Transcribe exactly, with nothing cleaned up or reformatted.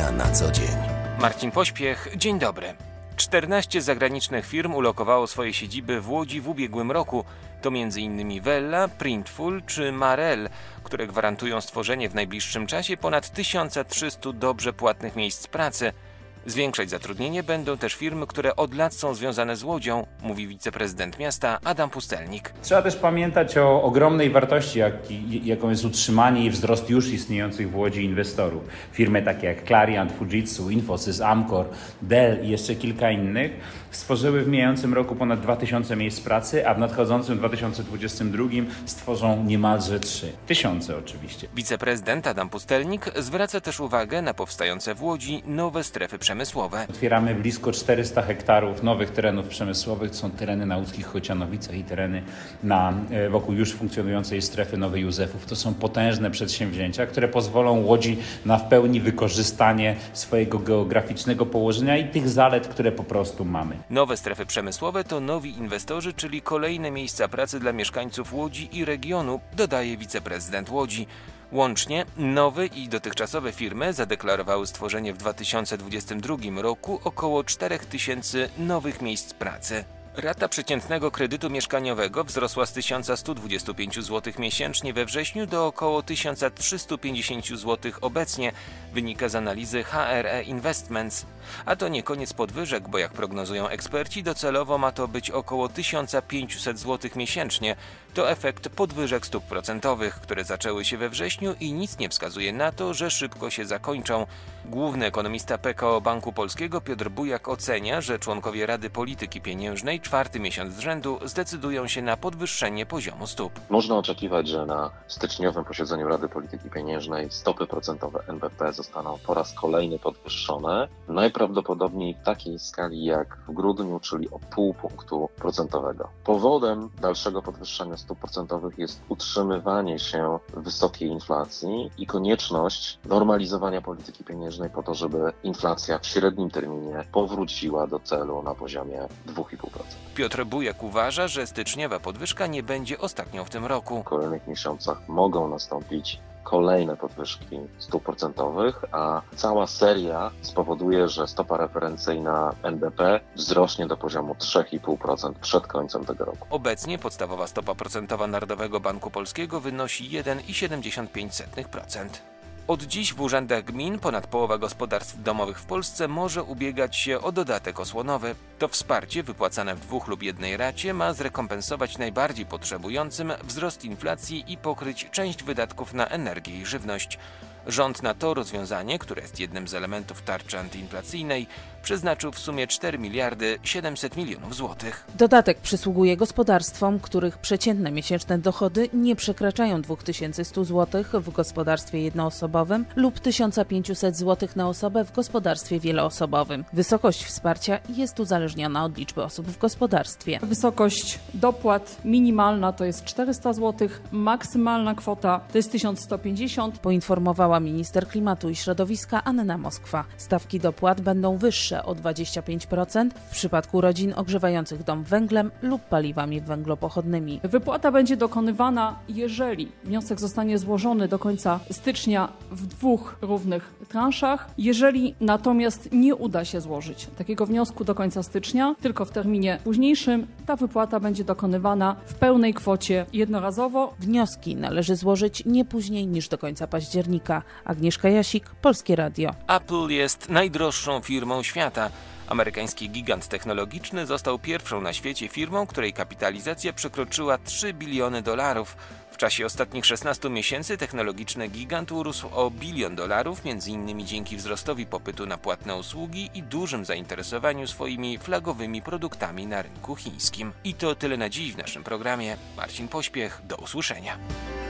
Media na co dzień. Marcin Pośpiech, dzień dobry. czternaście zagranicznych firm ulokowało swoje siedziby w Łodzi w ubiegłym roku. To między innymi Wella, Printful czy Marel, które gwarantują stworzenie w najbliższym czasie ponad tysiąc trzysta dobrze płatnych miejsc pracy. Zwiększać zatrudnienie będą też firmy, które od lat są związane z Łodzią, mówi wiceprezydent miasta Adam Pustelnik. Trzeba też pamiętać o ogromnej wartości, jak, jaką jest utrzymanie i wzrost już istniejących w Łodzi inwestorów. Firmy takie jak Clariant, Fujitsu, Infosys, Amcor, Dell i jeszcze kilka innych stworzyły w mijającym roku ponad dwa tysiące miejsc pracy, a w nadchodzącym dwa tysiące dwudziestym drugim stworzą niemalże trzy tysiące oczywiście. Wiceprezydent Adam Pustelnik zwraca też uwagę na powstające w Łodzi nowe strefy przemysłowe. Otwieramy blisko czterysta hektarów nowych terenów przemysłowych. To są tereny na łódzkich Chocianowicach i tereny na, wokół już funkcjonującej strefy Nowy Józefów. To są potężne przedsięwzięcia, które pozwolą Łodzi na w pełni wykorzystanie swojego geograficznego położenia i tych zalet, które po prostu mamy. Nowe strefy przemysłowe to nowi inwestorzy, czyli kolejne miejsca pracy dla mieszkańców Łodzi i regionu, dodaje wiceprezydent Łodzi. Łącznie nowe i dotychczasowe firmy zadeklarowały stworzenie w dwa tysiące dwudziestym drugim roku około cztery tysiące nowych miejsc pracy. Rata przeciętnego kredytu mieszkaniowego wzrosła z tysiąc sto dwadzieścia pięć złotych miesięcznie we wrześniu do około tysiąc trzysta pięćdziesiąt złotych obecnie, wynika z analizy H R E Investments. A to nie koniec podwyżek, bo jak prognozują eksperci, docelowo ma to być około tysiąc pięćset złotych miesięcznie. To efekt podwyżek stóp procentowych, które zaczęły się we wrześniu i nic nie wskazuje na to, że szybko się zakończą. Główny ekonomista P K O Banku Polskiego Piotr Bujak ocenia, że członkowie Rady Polityki Pieniężnej czwarty miesiąc z rzędu zdecydują się na podwyższenie poziomu stóp. Można oczekiwać, że na styczniowym posiedzeniu Rady Polityki Pieniężnej stopy procentowe N B P zostaną po raz kolejny podwyższone. Najprawdopodobniej w takiej skali jak w grudniu, czyli o pół punktu procentowego. Powodem dalszego podwyższania stóp procentowych jest utrzymywanie się wysokiej inflacji i konieczność normalizowania polityki pieniężnej po to, żeby inflacja w średnim terminie powróciła do celu na poziomie dwa i pół procent. Piotr Bujak uważa, że styczniowa podwyżka nie będzie ostatnią w tym roku. W kolejnych miesiącach mogą nastąpić kolejne podwyżki stóp procentowych, a cała seria spowoduje, że stopa referencyjna N B P wzrośnie do poziomu trzy i pół procent przed końcem tego roku. Obecnie podstawowa stopa procentowa Narodowego Banku Polskiego wynosi jeden i siedemdziesiąt pięć procent. Od dziś w urzędach gmin ponad połowa gospodarstw domowych w Polsce może ubiegać się o dodatek osłonowy. To wsparcie wypłacane w dwóch lub jednej racie ma zrekompensować najbardziej potrzebującym wzrost inflacji i pokryć część wydatków na energię i żywność. Rząd na to rozwiązanie, które jest jednym z elementów tarczy antyinflacyjnej, przeznaczył w sumie cztery miliardy siedemset milionów złotych. Dodatek przysługuje gospodarstwom, których przeciętne miesięczne dochody nie przekraczają dwa tysiące sto złotych w gospodarstwie jednoosobowym lub tysiąc pięćset złotych na osobę w gospodarstwie wieloosobowym. Wysokość wsparcia jest uzależniona od liczby osób w gospodarstwie. Wysokość dopłat minimalna to jest czterysta złotych, maksymalna kwota to jest tysiąc sto pięćdziesiąt. Poinformowała minister klimatu i środowiska Anna Moskwa. Stawki dopłat będą wyższe o dwadzieścia pięć procent w przypadku rodzin ogrzewających dom węglem lub paliwami węglopochodnymi. Wypłata będzie dokonywana, jeżeli wniosek zostanie złożony do końca stycznia w dwóch równych transzach. Jeżeli natomiast nie uda się złożyć takiego wniosku do końca stycznia, tylko w terminie późniejszym, ta wypłata będzie dokonywana w pełnej kwocie jednorazowo. Wnioski należy złożyć nie później niż do końca października. Agnieszka Jasik, Polskie Radio. Apple jest najdroższą firmą świata. Amerykański gigant technologiczny został pierwszą na świecie firmą, której kapitalizacja przekroczyła trzy biliony dolarów. W czasie ostatnich szesnastu miesięcy technologiczny gigant urósł o bilion dolarów, między innymi dzięki wzrostowi popytu na płatne usługi i dużym zainteresowaniu swoimi flagowymi produktami na rynku chińskim. I to tyle na dziś w naszym programie. Marcin Pośpiech, do usłyszenia.